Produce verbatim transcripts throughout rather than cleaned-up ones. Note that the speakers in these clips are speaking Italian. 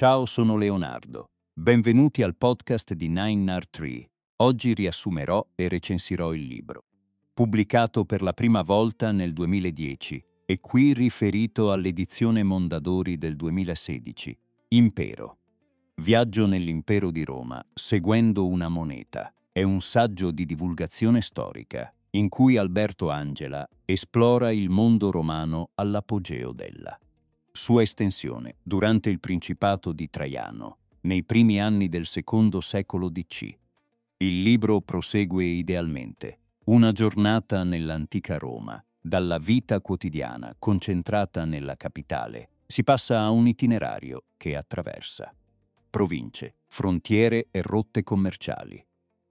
Ciao, sono Leonardo. Benvenuti al podcast di Nine Nard Tree. Oggi riassumerò e recensirò il libro. Pubblicato per la prima volta nel duemiladieci e qui riferito all'edizione Mondadori del duemilasedici. Impero. Viaggio nell'impero di Roma, seguendo una moneta. È un saggio di divulgazione storica, in cui Alberto Angela esplora il mondo romano all'apogeo della sua estensione durante il Principato di Traiano, nei primi anni del secondo secolo D C. Il libro prosegue idealmente. Una giornata nell'antica Roma, dalla vita quotidiana concentrata nella capitale, si passa a un itinerario che attraversa province, frontiere e rotte commerciali.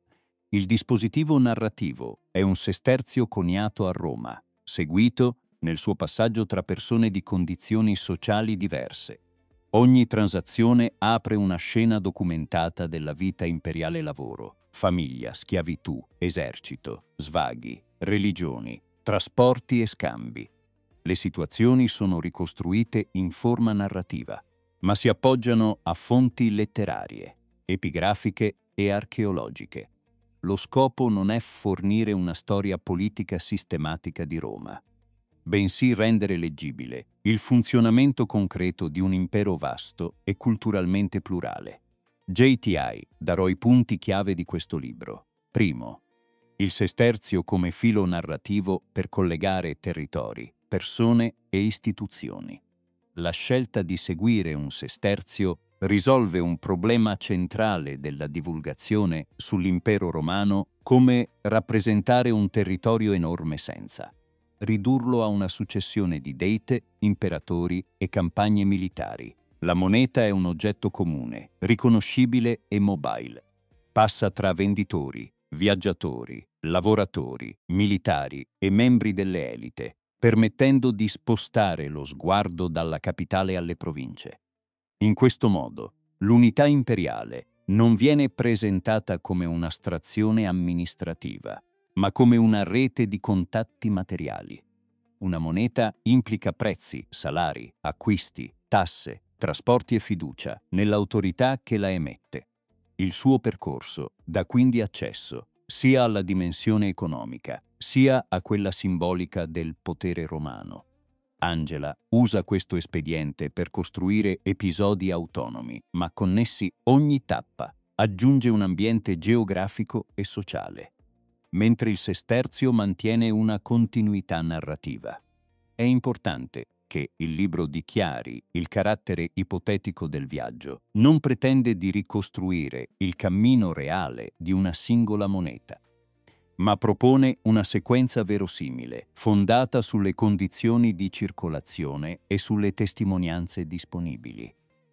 Il dispositivo narrativo è un sesterzio coniato a Roma, seguito nel suo passaggio tra persone di condizioni sociali diverse. Ogni transazione apre una scena documentata della vita imperiale: lavoro, famiglia, schiavitù, esercito, svaghi, religioni, trasporti e scambi. Le situazioni sono ricostruite in forma narrativa, ma si appoggiano a fonti letterarie, epigrafiche e archeologiche. Lo scopo non è fornire una storia politica sistematica di Roma, bensì rendere leggibile il funzionamento concreto di un impero vasto e culturalmente plurale. J T I darò i punti chiave di questo libro. Primo, il sesterzio come filo narrativo per collegare territori, persone e istituzioni. La scelta di seguire un sesterzio risolve un problema centrale della divulgazione sull'impero romano, come rappresentare un territorio enorme senza ridurlo a una successione di date, imperatori e campagne militari. La moneta è un oggetto comune, riconoscibile e mobile. Passa tra venditori, viaggiatori, lavoratori, militari e membri delle elite, permettendo di spostare lo sguardo dalla capitale alle province. In questo modo, l'unità imperiale non viene presentata come un'astrazione amministrativa, ma come una rete di contatti materiali. Una moneta implica prezzi, salari, acquisti, tasse, trasporti e fiducia nell'autorità che la emette. Il suo percorso dà quindi accesso sia alla dimensione economica, sia a quella simbolica del potere romano. Angela usa questo espediente per costruire episodi autonomi, ma connessi ogni tappa, aggiunge un ambiente geografico e sociale, mentre il sesterzio mantiene una continuità narrativa. È importante che il libro dichiari il carattere ipotetico del viaggio, non pretende di ricostruire il cammino reale di una singola moneta, ma propone una sequenza verosimile, fondata sulle condizioni di circolazione e sulle testimonianze disponibili.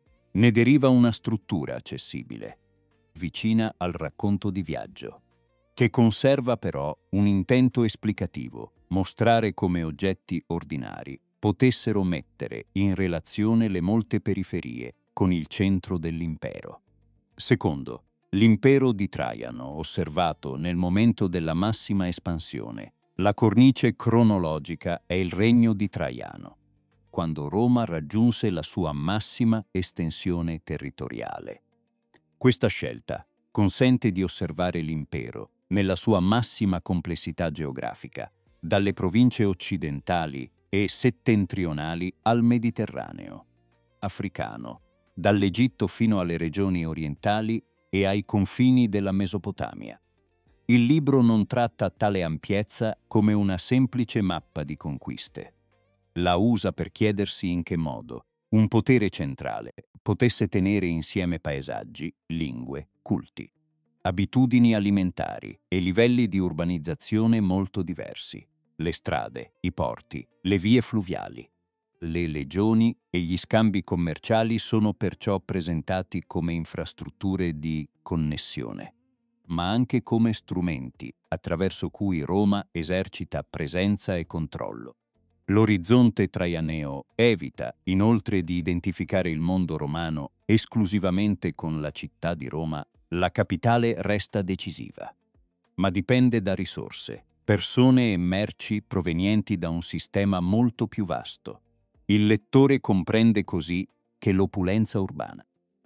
Ne deriva una struttura accessibile, vicina al racconto di viaggio, che conserva però un intento esplicativo: mostrare come oggetti ordinari potessero mettere in relazione le molte periferie con il centro dell'impero. Secondo, l'impero di Traiano, osservato nel momento della massima espansione. La cornice cronologica è il regno di Traiano, quando Roma raggiunse la sua massima estensione territoriale. Questa scelta consente di osservare l'impero nella sua massima complessità geografica, dalle province occidentali e settentrionali al Mediterraneo africano, dall'Egitto fino alle regioni orientali e ai confini della Mesopotamia. Il libro non tratta tale ampiezza come una semplice mappa di conquiste. La usa per chiedersi in che modo un potere centrale potesse tenere insieme paesaggi, lingue, culti, abitudini alimentari e livelli di urbanizzazione molto diversi. Le strade, i porti, le vie fluviali, le legioni e gli scambi commerciali sono perciò presentati come infrastrutture di connessione, ma anche come strumenti attraverso cui Roma esercita presenza e controllo. L'orizzonte traianeo evita, inoltre, di identificare il mondo romano esclusivamente con la città di Roma. La capitale resta decisiva, ma dipende da risorse, persone e merci provenienti da un sistema molto più vasto. Il lettore comprende così che l'opulenza urbana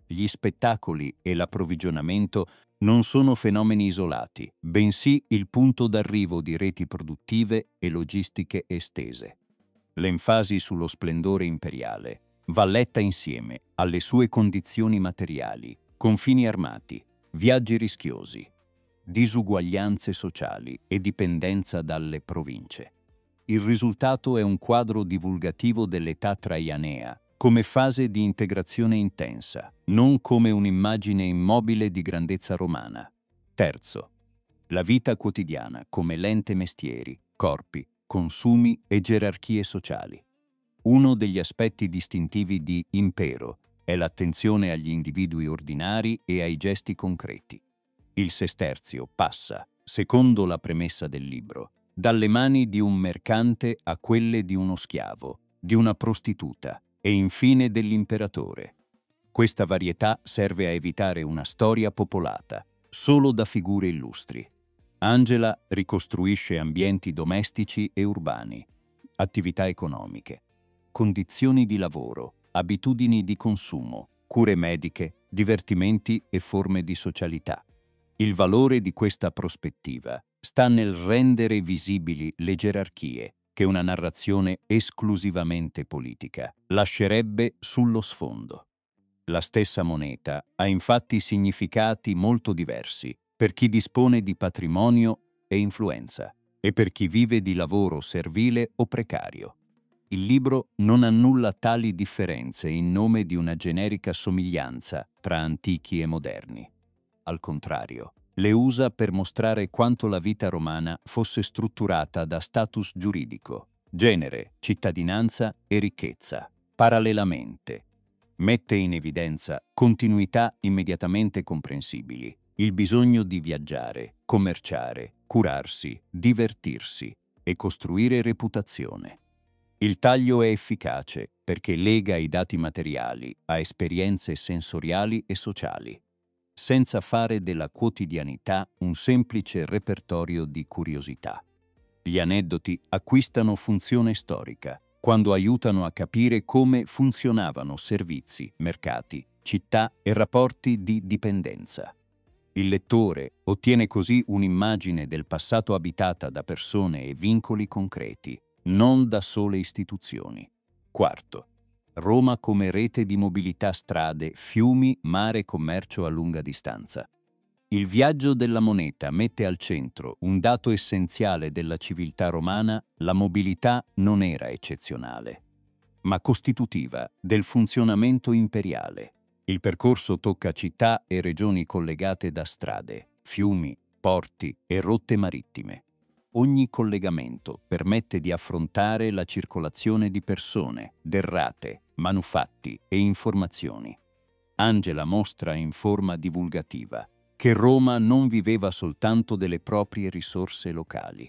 Gli spettacoli e l'approvvigionamento non sono fenomeni isolati, bensì il punto d'arrivo di reti produttive e logistiche estese. L'enfasi sullo splendore imperiale va letta insieme alle sue condizioni materiali, confini armati, viaggi rischiosi, disuguaglianze sociali e dipendenza dalle province. Il risultato è un quadro divulgativo dell'età traianea, come fase di integrazione intensa, non come un'immagine immobile di grandezza romana. Terzo, la vita quotidiana come lente mestieri, corpi, consumi e gerarchie sociali. Uno degli aspetti distintivi di Impero è l'attenzione agli individui ordinari e ai gesti concreti. Il sesterzio passa, secondo la premessa del libro, dalle mani di un mercante a quelle di uno schiavo, di una prostituta e infine dell'imperatore. Questa varietà serve a evitare una storia popolata, solo da figure illustri. Angela ricostruisce ambienti domestici e urbani, attività economiche, condizioni di lavoro, abitudini di consumo, cure mediche, divertimenti e forme di socialità. Il valore di questa prospettiva sta nel rendere visibili le gerarchie che una narrazione esclusivamente politica lascerebbe sullo sfondo. La stessa moneta ha infatti significati molto diversi per chi dispone di patrimonio e influenza e per chi vive di lavoro servile o precario. Il libro non annulla tali differenze in nome di una generica somiglianza tra antichi e moderni. Al contrario, le usa per mostrare quanto la vita romana fosse strutturata da status giuridico, genere, cittadinanza e ricchezza, parallelamente. Mette in evidenza continuità immediatamente comprensibili, il bisogno di viaggiare, commerciare, curarsi, divertirsi e costruire reputazione. Il taglio è efficace perché lega i dati materiali a esperienze sensoriali e sociali, senza fare della quotidianità un semplice repertorio di curiosità. Gli aneddoti acquistano funzione storica quando aiutano a capire come funzionavano servizi, mercati, città e rapporti di dipendenza. Il lettore ottiene così un'immagine del passato abitata da persone e vincoli concreti, non da sole istituzioni. Quarto, Roma come rete di mobilità strade, fiumi, mare e commercio a lunga distanza. Il viaggio della moneta mette al centro un dato essenziale della civiltà romana: la mobilità non era eccezionale, ma costitutiva del funzionamento imperiale. Il percorso tocca città e regioni collegate da strade, fiumi, porti e rotte marittime. Ogni collegamento permette di affrontare la circolazione di persone, derrate, manufatti e informazioni. Angela mostra in forma divulgativa che Roma non viveva soltanto delle proprie risorse locali.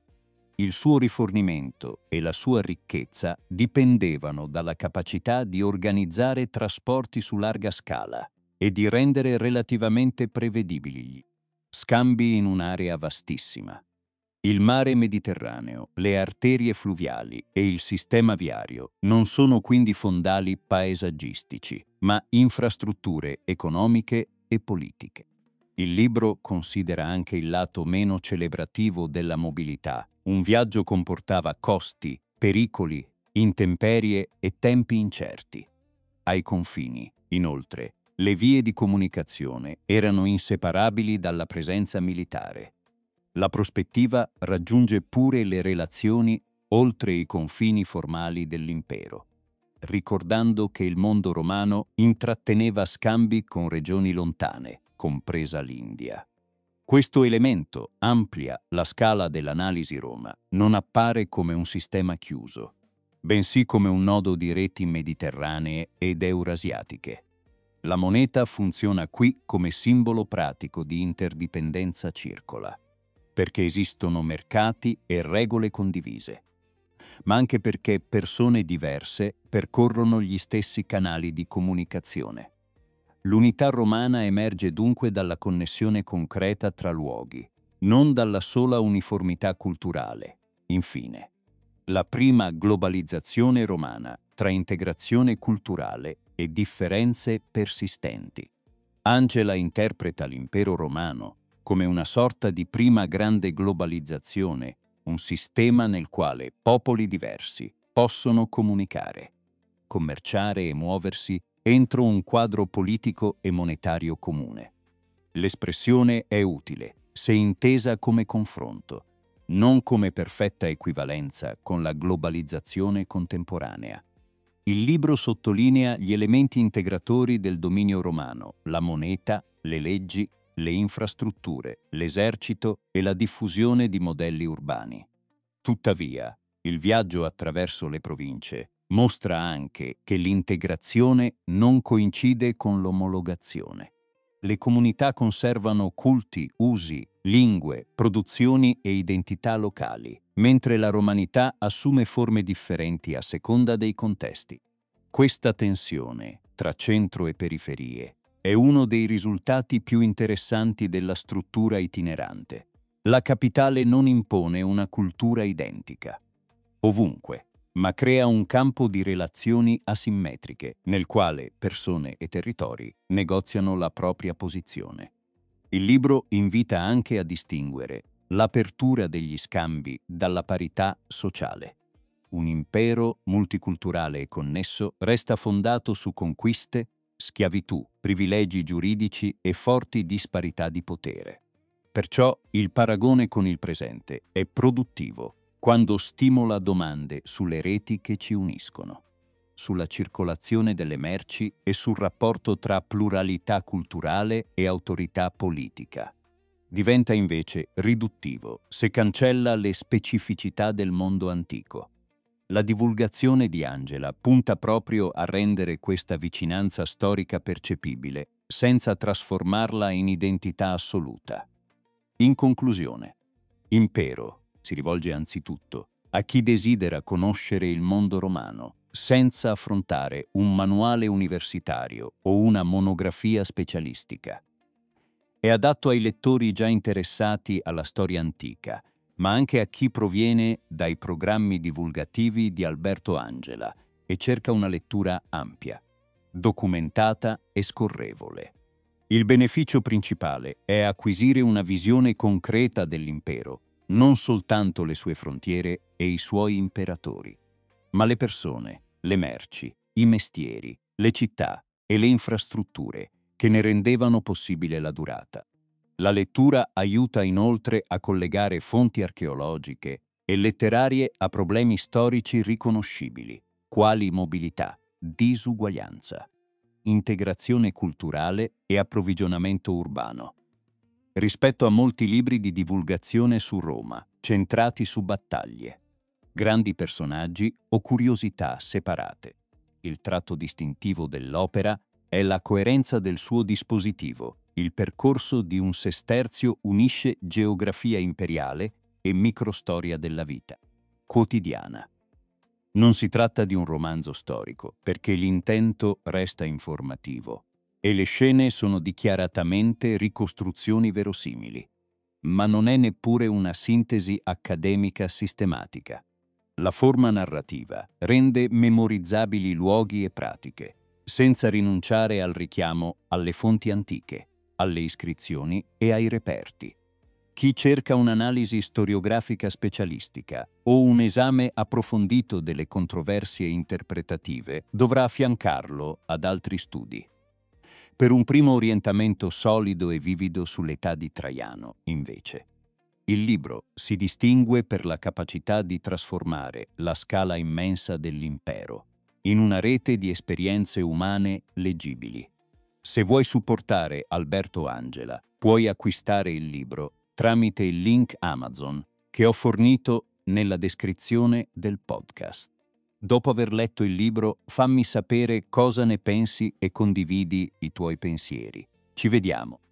Il suo rifornimento e la sua ricchezza dipendevano dalla capacità di organizzare trasporti su larga scala e di rendere relativamente prevedibili gli scambi in un'area vastissima. Il mare Mediterraneo, le arterie fluviali e il sistema viario non sono quindi fondali paesaggistici, ma infrastrutture economiche e politiche. Il libro considera anche il lato meno celebrativo della mobilità. Un viaggio comportava costi, pericoli, intemperie e tempi incerti. Ai confini, inoltre, le vie di comunicazione erano inseparabili dalla presenza militare. La prospettiva raggiunge pure le relazioni oltre i confini formali dell'impero, ricordando che il mondo romano intratteneva scambi con regioni lontane, compresa l'India. Questo elemento amplia la scala dell'analisi Roma, non appare come un sistema chiuso, bensì come un nodo di reti mediterranee ed eurasiatiche. La moneta funziona qui come simbolo pratico di interdipendenza circola, perché esistono mercati e regole condivise, ma anche perché persone diverse percorrono gli stessi canali di comunicazione. L'unità romana emerge dunque dalla connessione concreta tra luoghi, non dalla sola uniformità culturale. Infine, la prima globalizzazione romana tra integrazione culturale e differenze persistenti. Angela interpreta l'impero romano come una sorta di prima grande globalizzazione, un sistema nel quale popoli diversi possono comunicare, commerciare e muoversi entro un quadro politico e monetario comune. L'espressione è utile se intesa come confronto, non come perfetta equivalenza con la globalizzazione contemporanea. Il libro sottolinea gli elementi integratori del dominio romano, la moneta, le leggi, le infrastrutture, l'esercito e la diffusione di modelli urbani. Tuttavia, il viaggio attraverso le province mostra anche che l'integrazione non coincide con l'omologazione. Le comunità conservano culti, usi, lingue, produzioni e identità locali, mentre la romanità assume forme differenti a seconda dei contesti. Questa tensione tra centro e periferie è uno dei risultati più interessanti della struttura itinerante. La capitale non impone una cultura identica, ovunque, ma crea un campo di relazioni asimmetriche nel quale persone e territori negoziano la propria posizione. Il libro invita anche a distinguere l'apertura degli scambi dalla parità sociale. Un impero multiculturale e connesso resta fondato su conquiste, schiavitù, privilegi giuridici e forti disparità di potere. Perciò il paragone con il presente è produttivo quando stimola domande sulle reti che ci uniscono, sulla circolazione delle merci e sul rapporto tra pluralità culturale e autorità politica. Diventa invece riduttivo se cancella le specificità del mondo antico. La divulgazione di Angela punta proprio a rendere questa vicinanza storica percepibile, senza trasformarla in identità assoluta. In conclusione, Impero si rivolge anzitutto a chi desidera conoscere il mondo romano, senza affrontare un manuale universitario o una monografia specialistica. È adatto ai lettori già interessati alla storia antica, ma anche a chi proviene dai programmi divulgativi di Alberto Angela e cerca una lettura ampia, documentata e scorrevole. Il beneficio principale è acquisire una visione concreta dell'impero, non soltanto le sue frontiere e i suoi imperatori, ma le persone, le merci, i mestieri, le città e le infrastrutture che ne rendevano possibile la durata. La lettura aiuta inoltre a collegare fonti archeologiche e letterarie a problemi storici riconoscibili, quali mobilità, disuguaglianza, integrazione culturale e approvvigionamento urbano. Rispetto a molti libri di divulgazione su Roma, centrati su battaglie, grandi personaggi o curiosità separate. Il tratto distintivo dell'opera è la coerenza del suo dispositivo. Il percorso di un sesterzio unisce geografia imperiale e microstoria della vita quotidiana. Non si tratta di un romanzo storico, perché l'intento resta informativo e le scene sono dichiaratamente ricostruzioni verosimili, ma non è neppure una sintesi accademica sistematica. La forma narrativa rende memorizzabili luoghi e pratiche, senza rinunciare al richiamo alle fonti antiche, alle iscrizioni e ai reperti. Chi cerca un'analisi storiografica specialistica o un esame approfondito delle controversie interpretative dovrà affiancarlo ad altri studi. Per un primo orientamento solido e vivido sull'età di Traiano, invece, il libro si distingue per la capacità di trasformare la scala immensa dell'impero in una rete di esperienze umane leggibili. Se vuoi supportare Alberto Angela, puoi acquistare il libro tramite il link Amazon che ho fornito nella descrizione del podcast. Dopo aver letto il libro, fammi sapere cosa ne pensi e condividi i tuoi pensieri. Ci vediamo